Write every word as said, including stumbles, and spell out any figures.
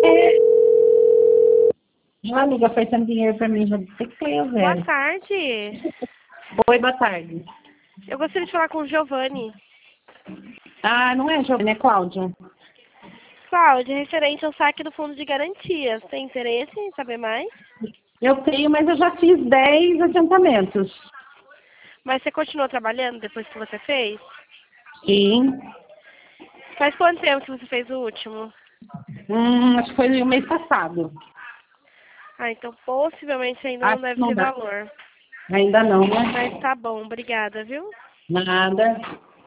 É. Uma amiga oferecendo dinheiro pra mim, já sei que foi eu, Boa velho. tarde. Oi, boa tarde. Eu gostaria de falar com o Giovanni. Ah, não é, Giovana, é Cláudia. Cláudia, referente ao saque do fundo de garantias. Tem interesse em saber mais? Eu tenho, mas eu já fiz dez adiantamentos. Mas você continuou trabalhando depois que você fez? Sim. Faz quanto tempo que você fez o último? Hum, acho que foi o mês passado. Ah, então possivelmente ainda não Acho que deve não ter dá. valor. Ainda não, Mas né? tá bom, obrigada, viu? Nada.